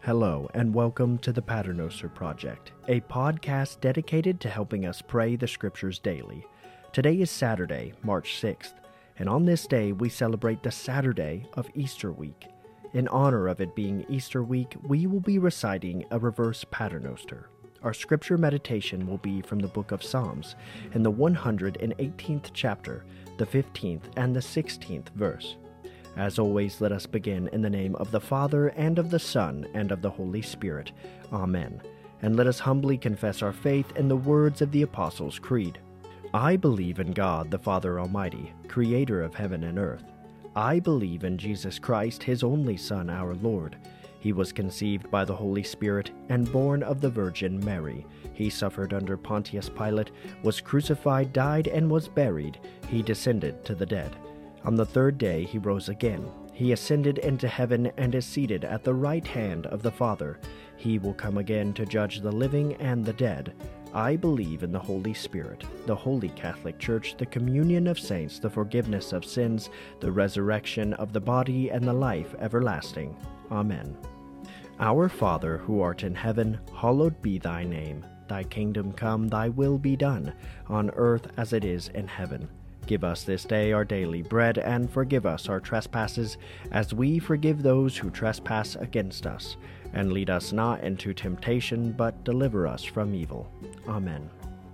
Hello, and welcome to the Paternoster Project, a podcast dedicated to helping us pray the Scriptures daily. Today is Saturday, March 6th, and on this day we celebrate the Saturday of Easter week. In honor of it being Easter week, we will be reciting a reverse Paternoster. Our scripture meditation will be from the book of Psalms, in the 118th chapter, the 15th and the 16th verse. As always, let us begin in the name of the Father, and of the Son, and of the Holy Spirit. Amen. And let us humbly confess our faith in the words of the Apostles' Creed. I believe in God, the Father Almighty, creator of heaven and earth. I believe in Jesus Christ, his only Son, our Lord. He was conceived by the Holy Spirit and born of the Virgin Mary. He suffered under Pontius Pilate, was crucified, died, and was buried. He descended to the dead. On the third day he rose again. He ascended into heaven and is seated at the right hand of the Father. He will come again to judge the living and the dead. I believe in the Holy Spirit, the Holy Catholic Church, the communion of saints, the forgiveness of sins, the resurrection of the body, and the life everlasting. Amen. Our Father, who art in heaven, hallowed be thy name. Thy kingdom come, thy will be done, on earth as it is in heaven. Give us this day our daily bread, and forgive us our trespasses, as we forgive those who trespass against us. And lead us not into temptation, but deliver us from evil. Amen.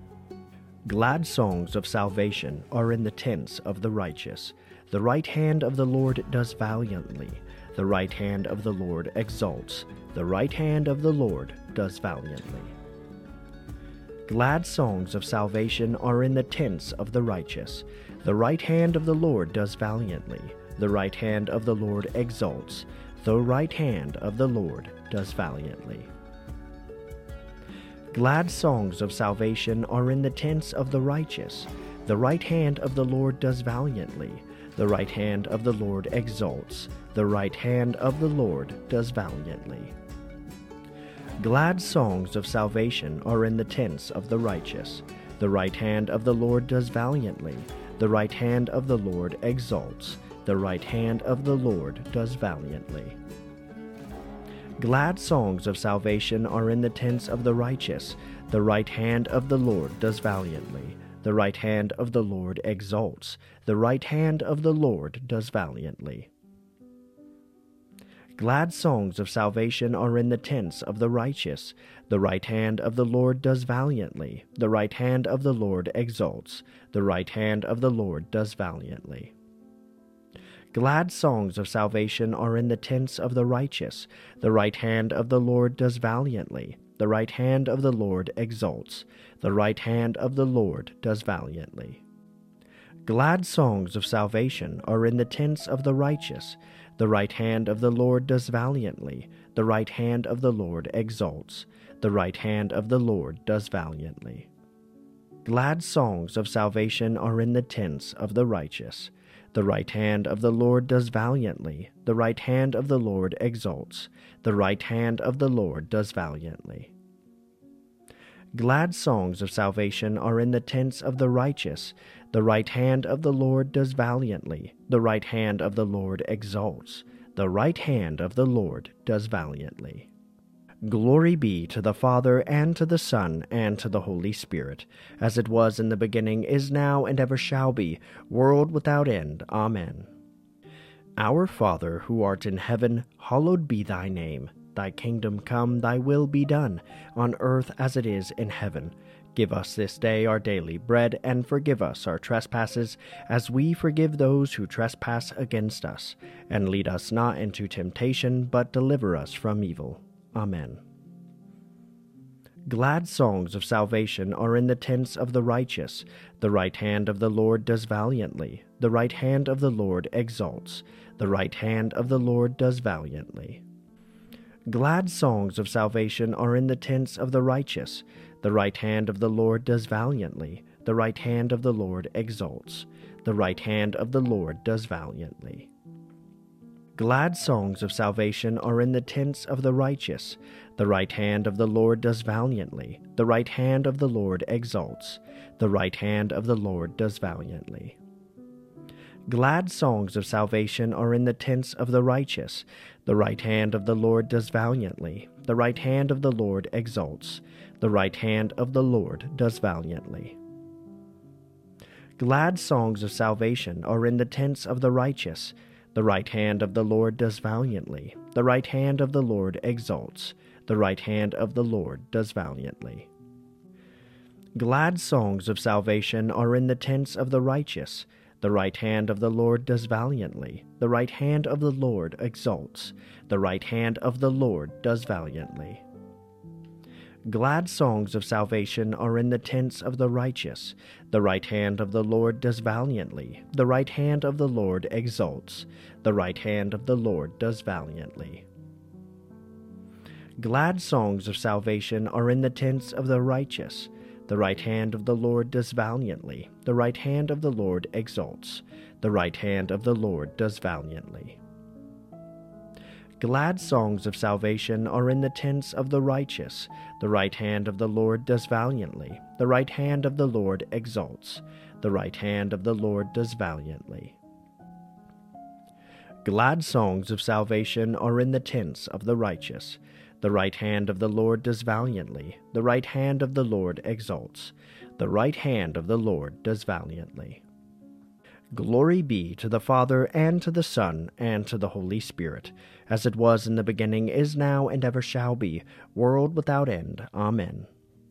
Glad songs of salvation are in the tents of the righteous. The right hand of the Lord does valiantly. The right hand of the Lord exalts. The right hand of the Lord does valiantly. Glad songs of salvation are in the tents of the righteous. The right hand of the Lord does valiantly. The right hand of the Lord exalts. The right hand of the Lord does valiantly. Glad songs of salvation are in the tents of the righteous. The right hand of the Lord does valiantly. The right hand of the Lord exalts. The right hand of the Lord does valiantly. Glad songs of salvation are in the tents of the righteous. The right hand of the Lord does valiantly. The right hand of the Lord exalts. The right hand of the Lord does valiantly. Glad songs of salvation are in the tents of the righteous. The right hand of the Lord does valiantly. The right hand of the Lord exalts. The right hand of the Lord does valiantly. Glad songs of salvation are in the tents of the righteous. The right hand of the Lord does valiantly. The right hand of the Lord exalts. The right hand of the Lord does valiantly. Glad songs of salvation are in the tents of the righteous. The right hand of the Lord does valiantly. The right hand of the Lord exalts. The right hand of the Lord does valiantly. Glad songs of salvation are in the tents of the righteous. The right hand of the Lord does valiantly. The right hand of the Lord exalts. The right hand of the Lord does valiantly. Glad songs of salvation are in the tents of the righteous. The right hand of the Lord does valiantly. The right hand of the Lord exalts. The right hand of the Lord does valiantly. Glad songs of salvation are in the tents of the righteous. The right hand of the Lord does valiantly. The right hand of the Lord exalts. The right hand of the Lord does valiantly. Glory be to the Father, and to the Son, and to the Holy Spirit, as it was in the beginning, is now, and ever shall be, world without end. Amen. Our Father, who art in heaven, hallowed be thy name. Thy kingdom come, thy will be done, on earth as it is in heaven. Give us this day our daily bread, and forgive us our trespasses, as we forgive those who trespass against us. And lead us not into temptation, but deliver us from evil. Amen. Glad songs of salvation are in the tents of the righteous. The right hand of the Lord does valiantly. The right hand of the Lord exalts. The right hand of the Lord does valiantly. Glad songs of salvation are in the tents of the righteous. The right hand of the Lord does valiantly. The right hand of the Lord exalts. The right hand of the Lord does valiantly. Glad songs of salvation are in the tents of the righteous. The right hand of the Lord does valiantly. The right hand of the Lord exalts. The right hand of the Lord does valiantly. Glad songs of salvation are in the tents of the righteous. The right hand of the Lord does valiantly. The right hand of the Lord exalts. The right hand of the Lord does valiantly. Glad songs of salvation are in the tents of the righteous. The right hand of the Lord does valiantly. The right hand of the Lord exalts. The right hand of the Lord does valiantly. Glad songs of salvation are in the tents of the righteous. The right hand of the Lord does valiantly. The right hand of the Lord exalts. The right hand of the Lord does valiantly. Glad songs of salvation are in the tents of the righteous. The right hand of the Lord does valiantly. The right hand of the Lord exalts. The right hand of the Lord does valiantly. Glad songs of salvation are in the tents of the righteous. The right hand of the Lord does valiantly. The right hand of the Lord exalts. The right hand of the Lord does valiantly. Glad songs of salvation are in the tents of the righteous. The right hand of the Lord does valiantly. The right hand of the Lord exalts. The right hand of the Lord does valiantly. Glad songs of salvation are in the tents of the righteous. The right hand of the Lord does valiantly. The right hand of the Lord exalts. The right hand of the Lord does valiantly. Glory be to the Father, and to the Son, and to the Holy Spirit, as it was in the beginning, is now, and ever shall be, world without end. Amen.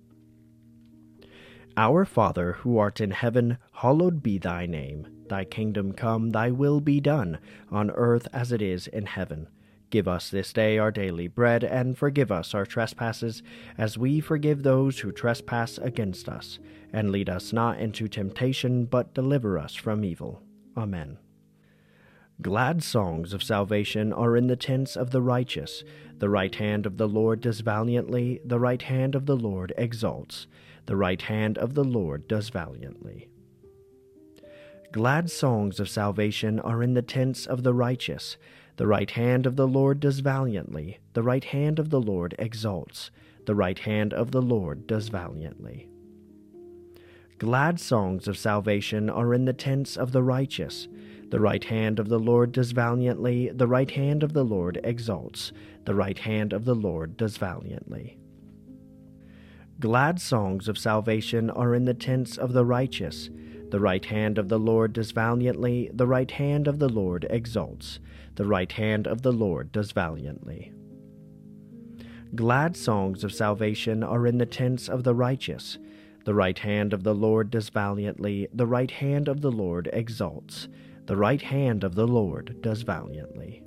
Our Father, who art in heaven, hallowed be thy name. Thy kingdom come, thy will be done, on earth as it is in heaven. Give us this day our daily bread, and forgive us our trespasses, as we forgive those who trespass against us. And lead us not into temptation, but deliver us from evil. Amen. Glad songs of salvation are in the tents of the righteous. The right hand of the Lord does valiantly. The right hand of the Lord exalts. The right hand of the Lord does valiantly. Glad songs of salvation are in the tents of the righteous. The right hand of the Lord does valiantly. The right hand of the Lord exalts. The right hand of the Lord does valiantly. Glad songs of salvation are in the tents of the righteous. The right hand of the Lord does valiantly. The right hand of the Lord exalts. The right hand of the Lord does valiantly. Glad songs of salvation are in the tents of the righteous. The right hand of the Lord does valiantly. The right hand of the Lord exalts. The right hand of the Lord does valiantly. Glad songs of salvation are in the tents of the righteous. The right hand of the Lord does valiantly. The right hand of the Lord exalts. The right hand of the Lord does valiantly.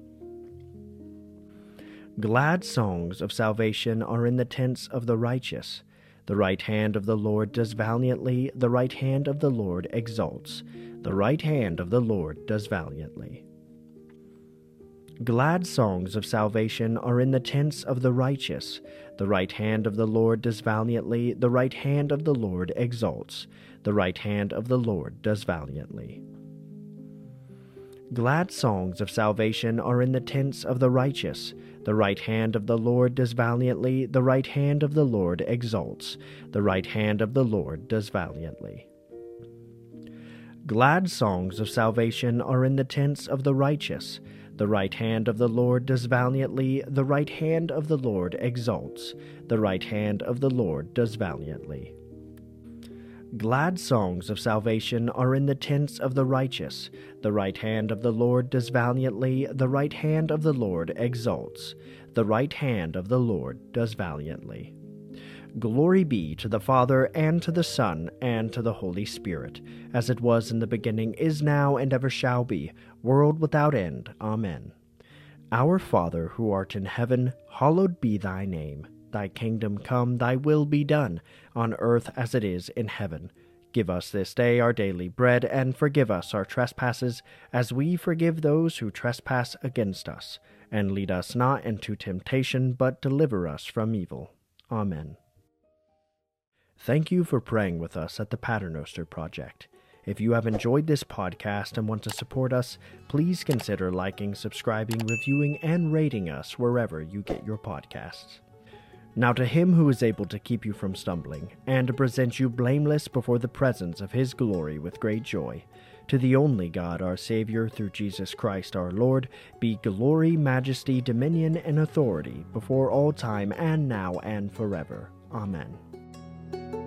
Glad songs of salvation are in the tents of the righteous. The right hand of the Lord does valiantly. The right hand of the Lord exalts. The right hand of the Lord does valiantly. Glad songs of salvation are in the tents of the righteous. The right hand of the Lord does valiantly. The right hand of the Lord exalts. The right hand of the Lord does valiantly. Glad songs of salvation are in the tents of the righteous. The right hand of the Lord does valiantly. The right hand of the Lord exalts. The right hand of the Lord does valiantly. Glad songs of salvation are in the tents of the righteous. The right hand of the Lord does valiantly. The right hand of the Lord exalts. The right hand of the Lord does valiantly. Glad songs of salvation are in the tents of the righteous. The right hand of the Lord does valiantly. The right hand of the Lord exalts. The right hand of the Lord does valiantly. Glory be to the Father, and to the Son, and to the Holy Spirit, as it was in the beginning, is now, and ever shall be, world without end. Amen. Our Father, who art in heaven, hallowed be thy name. Thy kingdom come, thy will be done, on earth as it is in heaven. Give us this day our daily bread, and forgive us our trespasses, as we forgive those who trespass against us. And lead us not into temptation, but deliver us from evil. Amen. Thank you for praying with us at the Paternoster Project. If you have enjoyed this podcast and want to support us, please consider liking, subscribing, reviewing, and rating us wherever you get your podcasts. Now to him who is able to keep you from stumbling, and to present you blameless before the presence of his glory with great joy, To the only God, our Savior, through Jesus Christ our Lord, be glory, majesty, dominion, and authority before all time and now and forever. Amen.